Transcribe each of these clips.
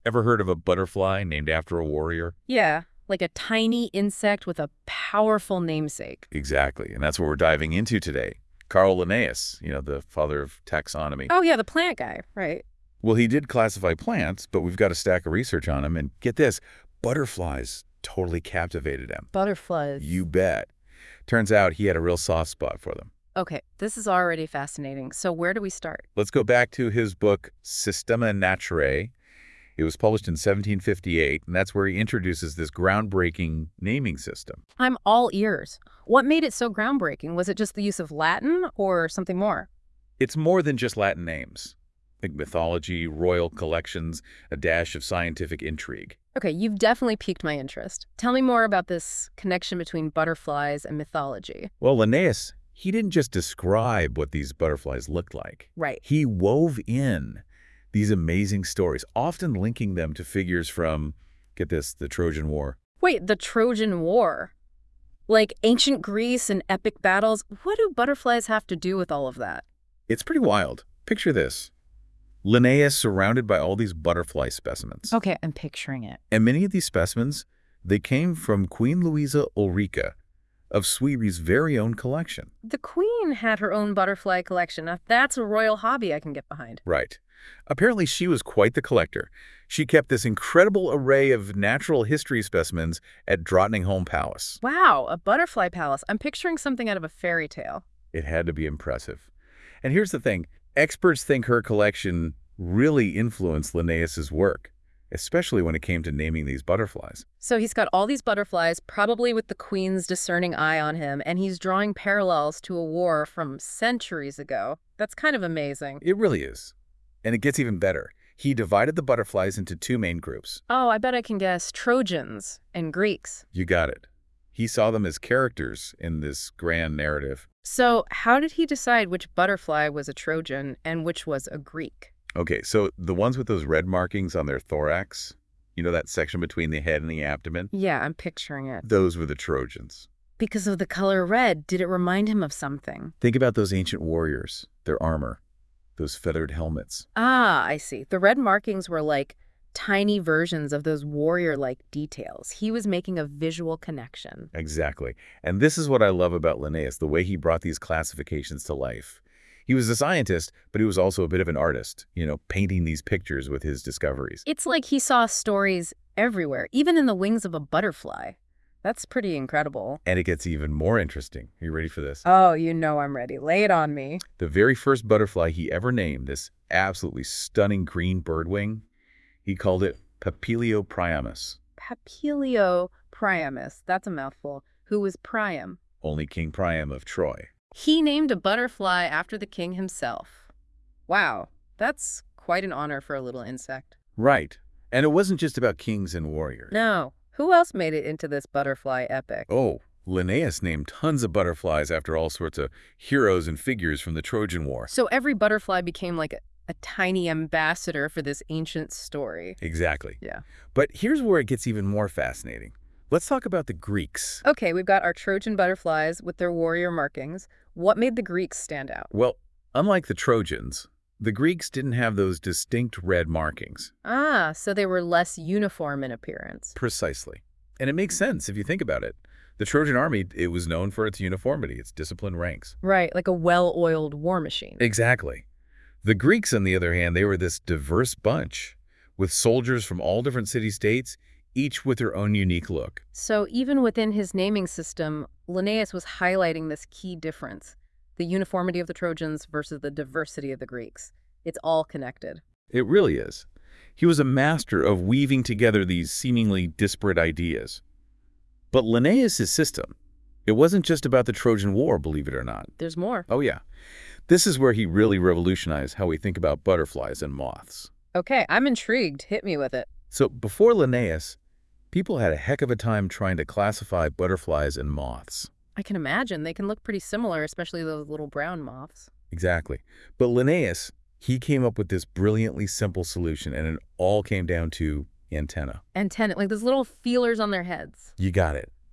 Ever heard of a butterfly named after a warrior? Yeah, like a tiny insect with a powerful namesake. Exactly, and that's what we're diving into today. Carl Linnaeus, the father of taxonomy. Oh, yeah, the plant guy, right. Well, he did classify plants, but we've got a stack of research on him, and get this, butterflies totally captivated him. Butterflies. You bet. Turns out he had a real soft spot for them. Okay, this is already fascinating. So where do we start? Let's go back to his book, Systema Naturae. It was published in 1758, and that's where he introduces this groundbreaking naming system. I'm all ears. What made it so groundbreaking? Was it just the use of Latin or something more? It's more than just Latin names. Think mythology, royal collections, a dash of scientific intrigue. Okay, you've definitely piqued my interest. Tell me more about this connection between butterflies and mythology. Well, Linnaeus, he didn't just describe what these butterflies looked like. Right. He wove in these amazing stories, often linking them to figures from, get this, the Trojan War. Wait, the Trojan War? Like ancient Greece and epic battles? What do butterflies have to do with all of that? It's pretty wild. Picture this. Linnaeus surrounded by all these butterfly specimens. Okay, I'm picturing it. And many of these specimens, they came from Queen Louisa Ulrika of Sweden's very own collection. The queen had her own butterfly collection. Now, that's a royal hobby I can get behind. Right. Apparently, she was quite the collector. She kept this incredible array of natural history specimens at Drottningholm Palace. Wow, a butterfly palace. I'm picturing something out of a fairy tale. It had to be impressive. And here's the thing. Experts think her collection really influenced Linnaeus's work, especially when it came to naming these butterflies. So he's got all these butterflies, probably with the queen's discerning eye on him, and he's drawing parallels to a war from centuries ago. That's kind of amazing. It really is. And it gets even better. He divided the butterflies into two main groups. Oh, I bet I can guess Trojans and Greeks. You got it. He saw them as characters in this grand narrative. So how did he decide which butterfly was a Trojan and which was a Greek? Okay, so the ones with those red markings on their thorax, that section between the head and the abdomen? Yeah, I'm picturing it. Those were the Trojans. Because of the color red, did it remind him of something? Think about those ancient warriors, their armor, those feathered helmets. Ah, I see. The red markings were like tiny versions of those warrior-like details. He was making a visual connection. Exactly. And this is what I love about Linnaeus, the way he brought these classifications to life. He was a scientist, but he was also a bit of an artist, painting these pictures with his discoveries. It's like he saw stories everywhere, even in the wings of a butterfly. That's pretty incredible. And it gets even more interesting. Are you ready for this? Oh, you know I'm ready. Lay it on me. The very first butterfly he ever named, this absolutely stunning green birdwing, he called it Papilio priamus. Papilio priamus. That's a mouthful. Who was Priam? Only King Priam of Troy. He named a butterfly after the king himself. Wow, that's quite an honor for a little insect. Right. And it wasn't just about kings and warriors. No. Who else made it into this butterfly epic? Oh, Linnaeus named tons of butterflies after all sorts of heroes and figures from the Trojan War. So every butterfly became like a tiny ambassador for this ancient story. Exactly. Yeah. But here's where it gets even more fascinating. Let's talk about the Greeks. Okay, we've got our Trojan butterflies with their warrior markings. What made the Greeks stand out? Well, unlike the Trojans, the Greeks didn't have those distinct red markings. Ah, so they were less uniform in appearance. Precisely. And it makes sense if you think about it. The Trojan army, it was known for its uniformity, its disciplined ranks. Right, like a well-oiled war machine. Exactly. The Greeks, on the other hand, they were this diverse bunch, with soldiers from all different city-states, each with their own unique look. So even within his naming system, Linnaeus was highlighting this key difference, the uniformity of the Trojans versus the diversity of the Greeks. It's all connected. It really is. He was a master of weaving together these seemingly disparate ideas. But Linnaeus' system, it wasn't just about the Trojan War, believe it or not. There's more. Oh yeah. This is where he really revolutionized how we think about butterflies and moths. Okay, I'm intrigued. Hit me with it. So before Linnaeus, people had a heck of a time trying to classify butterflies and moths. I can imagine. They can look pretty similar, especially those little brown moths. Exactly. But Linnaeus, he came up with this brilliantly simple solution, and it all came down to antenna. Antennae, like those little feelers on their heads. You got it.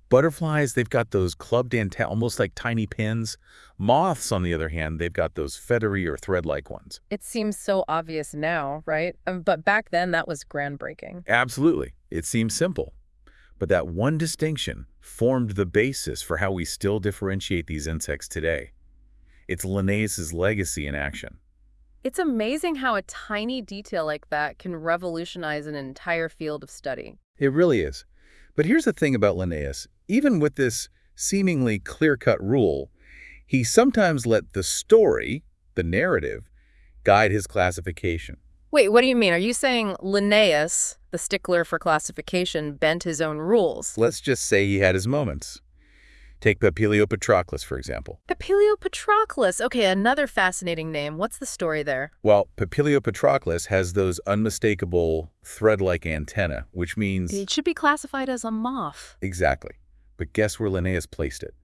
Butterflies, they've got those clubbed antennae, almost like tiny pins. Moths, on the other hand, they've got those feathery or thread-like ones. It seems so obvious now, right? But back then, that was groundbreaking. Absolutely. It seems simple. But that one distinction formed the basis for how we still differentiate these insects today. It's Linnaeus's legacy in action. It's amazing how a tiny detail like that can revolutionize an entire field of study. It really is. But here's the thing about Linnaeus. Even with this seemingly clear-cut rule, he sometimes let the story, the narrative, guide his classification. Wait, what do you mean? Are you saying Linnaeus, the stickler for classification, bent his own rules? Let's just say he had his moments. Take Papilio Patroclus, for example. Papilio Patroclus. Okay, another fascinating name. What's the story there? Well, Papilio Patroclus has those unmistakable thread-like antennae, which means... It should be classified as a moth. Exactly. But guess where Linnaeus placed it?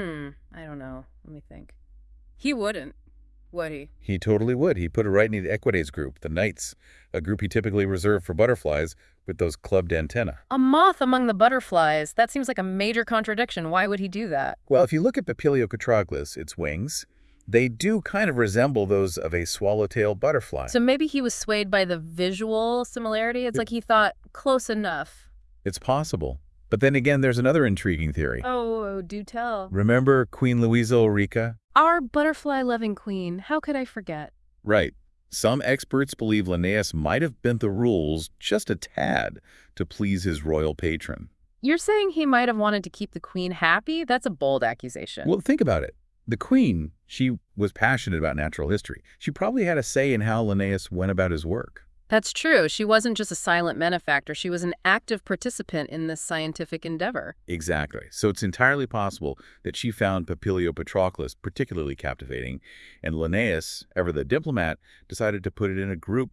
I don't know. Let me think. He wouldn't, would he? He totally would. He put it right in the Equidae group, the knights, a group he typically reserved for butterflies with those clubbed antennae. A moth among the butterflies? That seems like a major contradiction. Why would he do that? Well, if you look at Papilio Patroclus, its wings, they do kind of resemble those of a swallowtail butterfly. So maybe he was swayed by the visual similarity? It's like he thought, close enough. It's possible. But then again, there's another intriguing theory. Oh, do tell. Remember Queen Louisa Ulrica? Our butterfly-loving queen. How could I forget? Right. Some experts believe Linnaeus might have bent the rules just a tad to please his royal patron. You're saying he might have wanted to keep the queen happy? That's a bold accusation. Well, think about it. The queen, she was passionate about natural history. She probably had a say in how Linnaeus went about his work. That's true. She wasn't just a silent benefactor. She was an active participant in this scientific endeavor. Exactly. So it's entirely possible that she found Papilio Patroclus particularly captivating, and Linnaeus, ever the diplomat, decided to put it in a group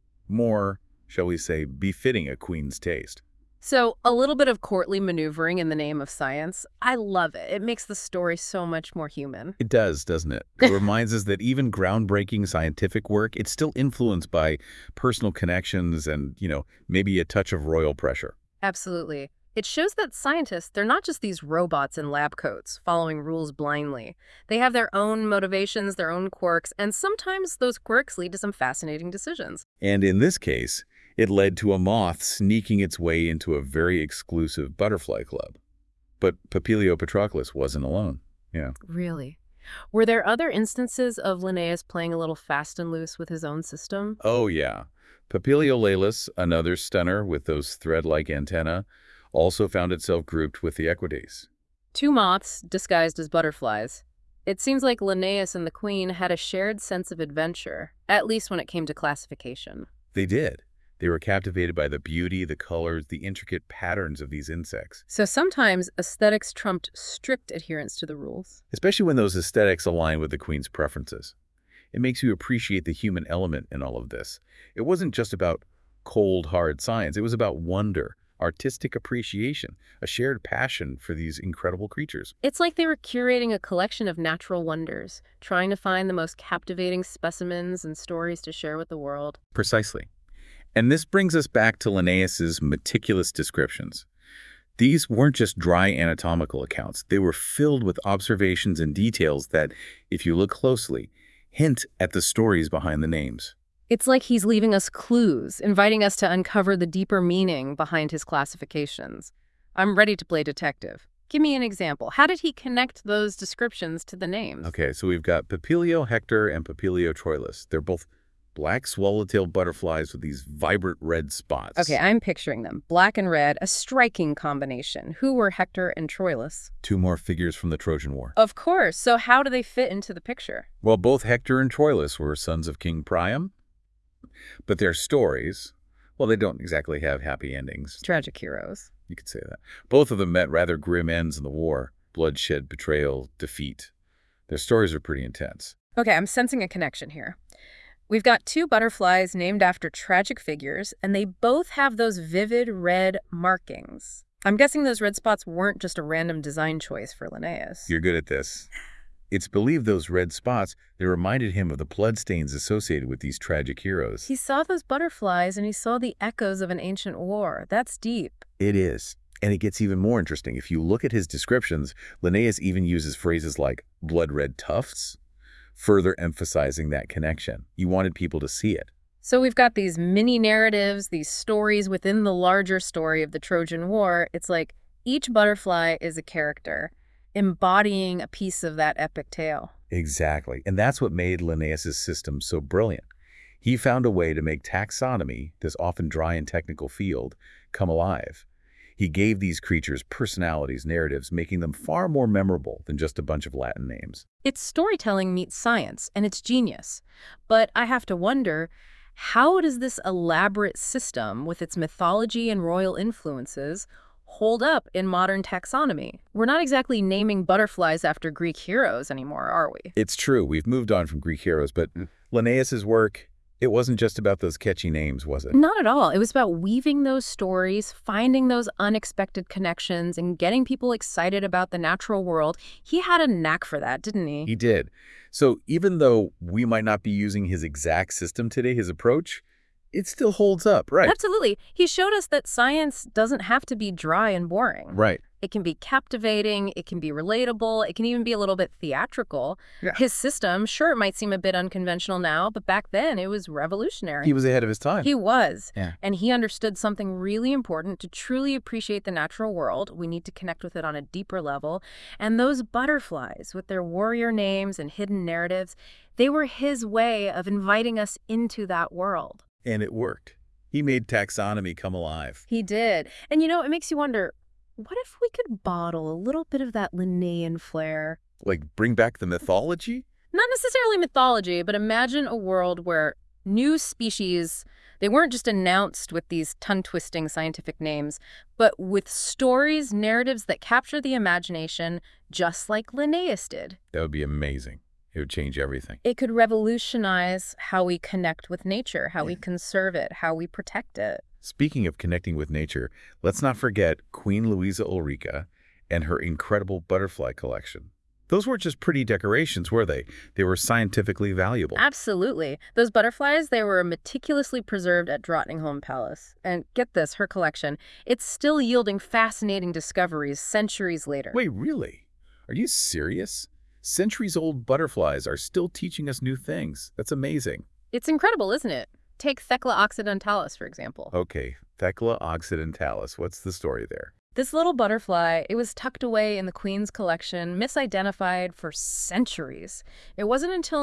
more, shall we say, befitting a queen's taste. So a little bit of courtly maneuvering in the name of science. I love it. It makes the story so much more human. It does, doesn't it? It reminds us that even groundbreaking scientific work, it's still influenced by personal connections and, maybe a touch of royal pressure. Absolutely. It shows that scientists, they're not just these robots in lab coats following rules blindly. They have their own motivations, their own quirks, and sometimes those quirks lead to some fascinating decisions. And in this case, it led to a moth sneaking its way into a very exclusive butterfly club. But Papilio Patroclus wasn't alone. Yeah. Really? Were there other instances of Linnaeus playing a little fast and loose with his own system? Oh, yeah. Papilio Laelis, another stunner with those thread-like antennae, also found itself grouped with the Equidae. Two moths disguised as butterflies. It seems like Linnaeus and the queen had a shared sense of adventure, at least when it came to classification. They did. They were captivated by the beauty, the colors, the intricate patterns of these insects. So sometimes aesthetics trumped strict adherence to the rules. Especially when those aesthetics align with the queen's preferences. It makes you appreciate the human element in all of this. It wasn't just about cold, hard science. It was about wonder, artistic appreciation, a shared passion for these incredible creatures. It's like they were curating a collection of natural wonders, trying to find the most captivating specimens and stories to share with the world. Precisely. And this brings us back to Linnaeus's meticulous descriptions. These weren't just dry anatomical accounts. They were filled with observations and details that, if you look closely, hint at the stories behind the names. It's like he's leaving us clues, inviting us to uncover the deeper meaning behind his classifications. I'm ready to play detective. Give me an example. How did he connect those descriptions to the names? Okay, so we've got Papilio hector and Papilio troilus. They're both black swallowtail butterflies with these vibrant red spots. Okay, I'm picturing them. Black and red, a striking combination. Who were Hector and Troilus? Two more figures from the Trojan War. Of course. So how do they fit into the picture? Well, both Hector and Troilus were sons of King Priam, but their stories, well, they don't exactly have happy endings. Tragic heroes. You could say that. Both of them met rather grim ends in the war. Bloodshed, betrayal, defeat. Their stories are pretty intense. Okay, I'm sensing a connection here. We've got two butterflies named after tragic figures, and they both have those vivid red markings. I'm guessing those red spots weren't just a random design choice for Linnaeus. You're good at this. It's believed those red spots, they reminded him of the bloodstains associated with these tragic heroes. He saw those butterflies and he saw the echoes of an ancient war. That's deep. It is. And it gets even more interesting. If you look at his descriptions, Linnaeus even uses phrases like blood-red tufts, further emphasizing that connection. He wanted people to see it. So we've got these mini narratives, these stories within the larger story of the Trojan War. It's like each butterfly is a character, embodying a piece of that epic tale. Exactly. And that's what made Linnaeus' system so brilliant. He found a way to make taxonomy, this often dry and technical field, come alive. He gave these creatures personalities, narratives, making them far more memorable than just a bunch of Latin names. It's storytelling meets science, and it's genius. But I have to wonder, how does this elaborate system, with its mythology and royal influences, hold up in modern taxonomy? We're not exactly naming butterflies after Greek heroes anymore, are we? It's true, we've moved on from Greek heroes, but Linnaeus' work, it wasn't just about those catchy names, was it? Not at all. It was about weaving those stories, finding those unexpected connections, and getting people excited about the natural world. He had a knack for that, didn't he? He did. So even though we might not be using his exact system today, his approach, it still holds up, right? Absolutely. He showed us that science doesn't have to be dry and boring. Right. It can be captivating, it can be relatable, it can even be a little bit theatrical. Yeah. His system, sure, it might seem a bit unconventional now, but back then it was revolutionary. He was ahead of his time. He was. Yeah. And he understood something really important. To truly appreciate the natural world, we need to connect with it on a deeper level. And those butterflies, with their warrior names and hidden narratives, they were his way of inviting us into that world. And it worked. He made taxonomy come alive. He did. And it makes you wonder, what if we could bottle a little bit of that Linnaean flair? Like, bring back the mythology? Not necessarily mythology, but imagine a world where new species, they weren't just announced with these tongue-twisting scientific names, but with stories, narratives that capture the imagination, just like Linnaeus did. That would be amazing. It would change everything. It could revolutionize how we connect with nature, how we conserve it, how we protect it. Speaking of connecting with nature, let's not forget Queen Louisa Ulrica and her incredible butterfly collection. Those weren't just pretty decorations, were they? They were scientifically valuable. Absolutely. Those butterflies, they were meticulously preserved at Drottningholm Palace. And get this, her collection, it's still yielding fascinating discoveries centuries later. Wait, really? Are you serious? Centuries-old butterflies are still teaching us new things. That's amazing. It's incredible, isn't it? Take Thecla occidentalis, for example. Okay, Thecla occidentalis. What's the story there? This little butterfly, it was tucked away in the Queen's collection, misidentified for centuries. It wasn't until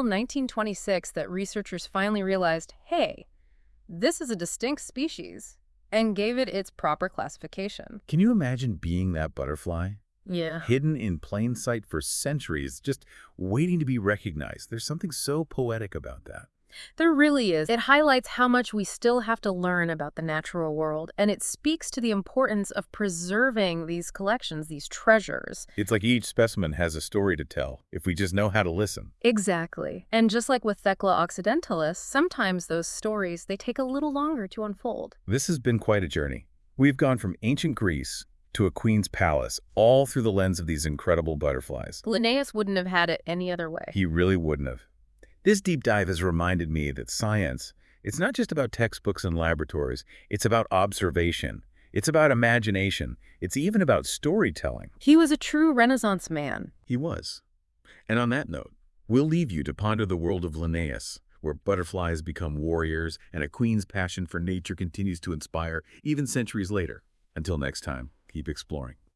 1926 that researchers finally realized, hey, this is a distinct species, and gave it its proper classification. Can you imagine being that butterfly? Yeah. Hidden in plain sight for centuries, just waiting to be recognized. There's something so poetic about that. There really is. It highlights how much we still have to learn about the natural world, and it speaks to the importance of preserving these collections, these treasures. It's like each specimen has a story to tell, if we just know how to listen. Exactly. And just like with Thecla occidentalis, sometimes those stories, they take a little longer to unfold. This has been quite a journey. We've gone from ancient Greece to a queen's palace, all through the lens of these incredible butterflies. Linnaeus wouldn't have had it any other way. He really wouldn't have. This deep dive has reminded me that science, it's not just about textbooks and laboratories. It's about observation. It's about imagination. It's even about storytelling. He was a true Renaissance man. He was. And on that note, we'll leave you to ponder the world of Linnaeus, where butterflies become warriors and a queen's passion for nature continues to inspire even centuries later. Until next time, keep exploring.